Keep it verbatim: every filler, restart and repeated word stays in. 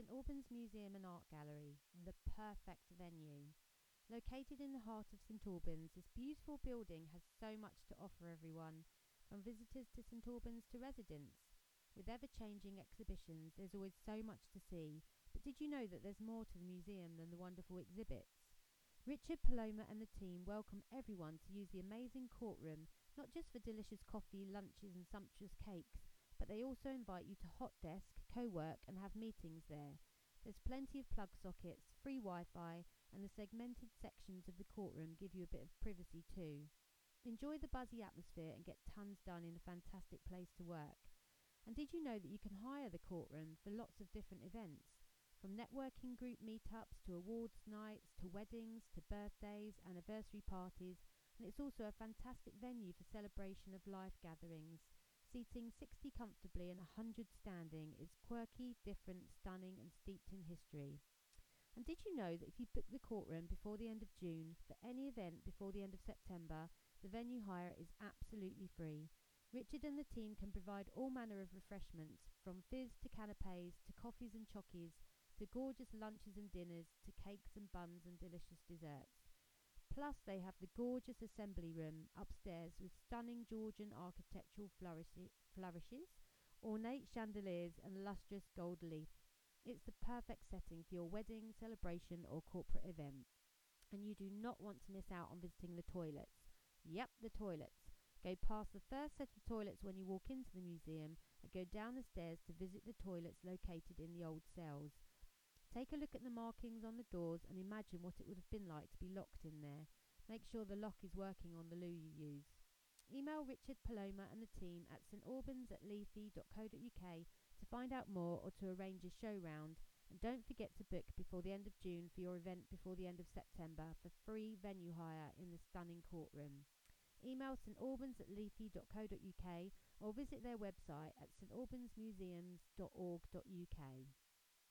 Albans Museum and Art Gallery, the perfect venue. Located in the heart of St Albans, this beautiful building has so much to offer everyone, from visitors to St Albans to residents. With ever-changing exhibitions, there's always so much to see, but did you know that there's more to the museum than the wonderful exhibits? Richard Paloma and the team welcome everyone to use the amazing courtroom, not just for delicious coffee, lunches and sumptuous cakes, but they also invite you to hot desk, co-work and have meetings there. There's plenty of plug sockets, free Wi-Fi, and the segmented sections of the courtroom give you a bit of privacy too. Enjoy the buzzy atmosphere and get tons done in a fantastic place to work. And did you know that you can hire the courtroom for lots of different events? From networking group meetups to awards nights to weddings to birthdays, anniversary parties, and it's also a fantastic venue for celebration of life gatherings. Seating sixty comfortably and one hundred standing is quirky, different, stunning and steeped in history. And did you know that if you book the courtroom before the end of June for any event before the end of September, the venue hire is absolutely free? Richard and the team can provide all manner of refreshments, from fizz to canapes to coffees and chockies to gorgeous lunches and dinners to cakes and buns and delicious desserts. Plus they have the gorgeous assembly room upstairs with stunning Georgian architectural flourishi- flourishes, ornate chandeliers and lustrous gold leaf. It's the perfect setting for your wedding, celebration or corporate event. And you do not want to miss out on visiting the toilets. Yep, the toilets. Go past the first set of toilets when you walk into the museum and go down the stairs to visit the toilets located in the old cells. Take a look at the markings on the doors and imagine what it would have been like to be locked in there. Make sure the lock is working on the loo you use. Email Richard Paloma and the team at st albans at leafy dot co dot uk to find out more or to arrange a show round. And don't forget to book before the end of June for your event before the end of September for free venue hire in the stunning courtroom. Email st albans at leafy dot co dot uk or visit their website at st albans museums dot org dot uk.